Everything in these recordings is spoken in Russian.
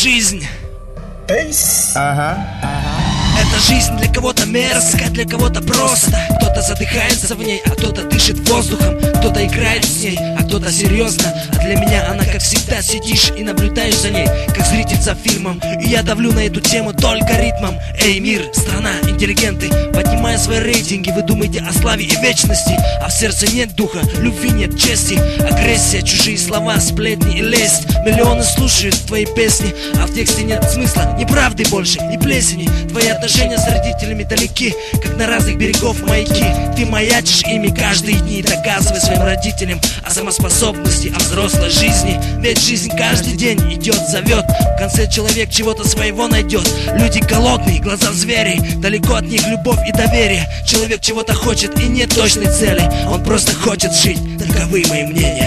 жизнь. Ага. Эта жизнь для кого-то мерзкая, для кого-то просто. Кто-то задыхается в ней, а кто-то дышит воздухом. Кто-то играет с ней, а кто-то серьезно. А для меня она, как всегда, сидишь и наблюдаешь за ней, как зритель за фильмом. И я давлю на эту тему только ритмом. Эй, мир, страна, интеллигенты, поднимая свои рейтинги, вы думаете о славе и вечности, а в сердце нет духа, любви нет чести. Агрессия, чужие слова, сплетни и лесть. Миллионы слушают твои песни, а в тексте нет смысла, ни правды больше, ни плесени. Твои отношения с родителями далеки, как на разных берегов маяки. Ты маячишь ими каждые дни, доказывай своим родителям о самоспособности, о взрослой жизни. Ведь жизнь каждый день идет, зовет. В конце человек чего-то своего найдет. Люди голодные, глаза зверей, далеко от них любовь и доверие. Человек чего-то хочет и нет точной цели, он просто хочет жить. Таковы мои мнения.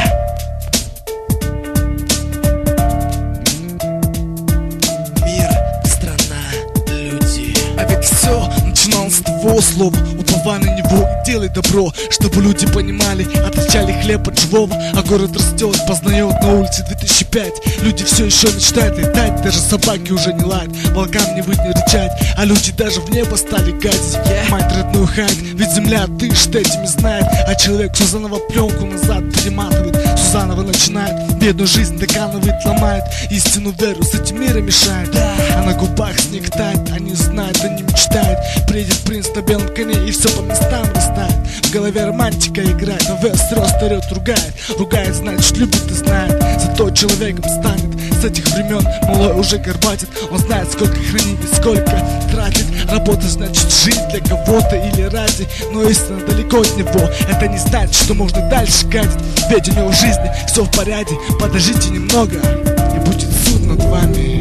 А ведь все начиналось с того слова: уповай на него и делай добро, чтобы люди понимали, отличали хлеб от живого. А город растет, познает на улице 2005. Люди все еще мечтают летать, даже собаки уже не лают, волкам не выть, не рычать, а люди даже в небо стали гадить. Мать родную хать, ведь земля дышит этими знает, а человек все заново пленку назад перематывает, все заново начинает, бедную жизнь доканывает, ломает, истину веру с этим миром мешает. А на губах снег тает, они знают, они мечтают. Приедет принц на белом коне и все по местам растает. В голове романтика играет, а вес рост орет, ругает. Ругает, значит любит и знает, зато человеком станет. С этих времен малой уже горбатит, он знает, сколько хранит и сколько тратит. Работа значит жить для кого-то или ради, но истина далеко от него. Это не значит, что можно дальше гадить, ведь у него в жизни все в порядке. Подождите немного, и будет суд над вами.